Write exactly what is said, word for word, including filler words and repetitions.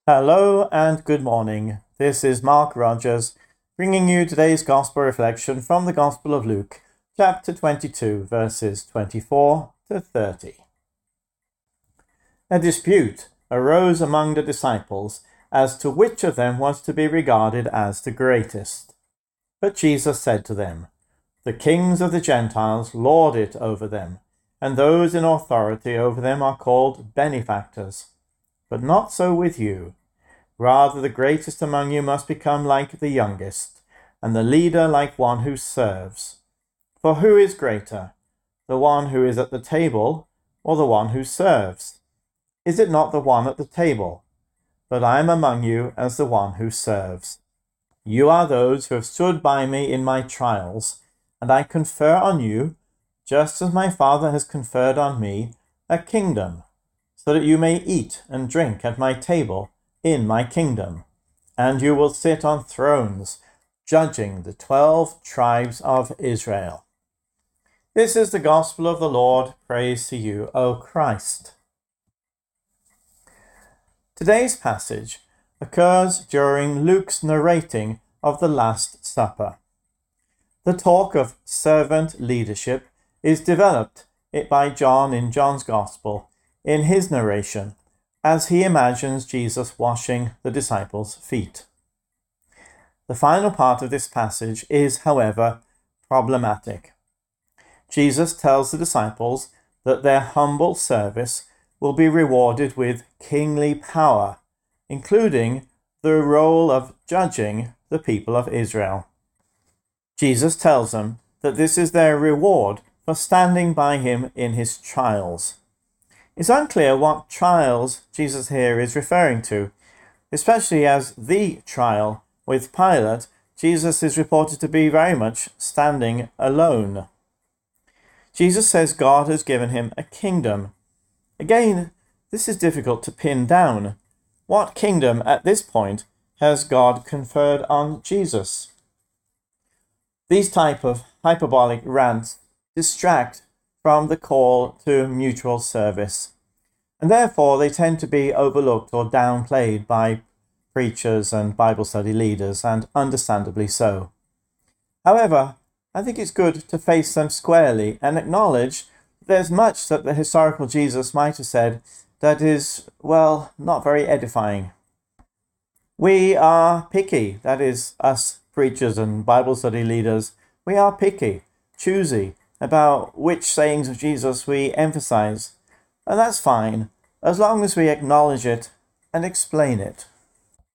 Hello and good morning. This is Mark Rogers bringing you today's Gospel reflection from the Gospel of Luke, chapter twenty-two, verses twenty-four to thirty. A dispute arose among the disciples as to which of them was to be regarded as the greatest. But Jesus said to them, "The kings of the Gentiles lord it over them, and those in authority over them are called benefactors. But not so with you. Rather, the greatest among you must become like the youngest, and the leader like one who serves. For who is greater, the one who is at the table, or the one who serves? Is it not the one at the table? But I am among you as the one who serves. You are those who have stood by me in my trials, and I confer on you, just as my Father has conferred on me, a kingdom, so that you may eat and drink at my table in my kingdom, and you will sit on thrones, judging the twelve tribes of Israel." This is the gospel of the Lord. Praise to you, O Christ. Today's passage occurs during Luke's narrating of the Last Supper. The talk of servant leadership is developed by John in John's Gospel in his narration, as he imagines Jesus washing the disciples' feet. The final part of this passage is, however, problematic. Jesus tells the disciples that their humble service will be rewarded with kingly power, including the role of judging the people of Israel. Jesus tells them that this is their reward for standing by him in his trials. It's unclear what trials Jesus here is referring to, especially as the trial with Pilate, Jesus is reported to be very much standing alone. Jesus says God has given him a kingdom. Again, this is difficult to pin down. What kingdom at this point has God conferred on Jesus? These type of hyperbolic rants distract from the call to mutual service, and therefore they tend to be overlooked or downplayed by preachers and Bible study leaders, and understandably so. However, I think it's good to face them squarely and acknowledge there's much that the historical Jesus might have said that is, well, not very edifying. We are picky, that is, us preachers and Bible study leaders, we are picky, choosy about which sayings of Jesus we emphasize, and that's fine, as long as we acknowledge it and explain it.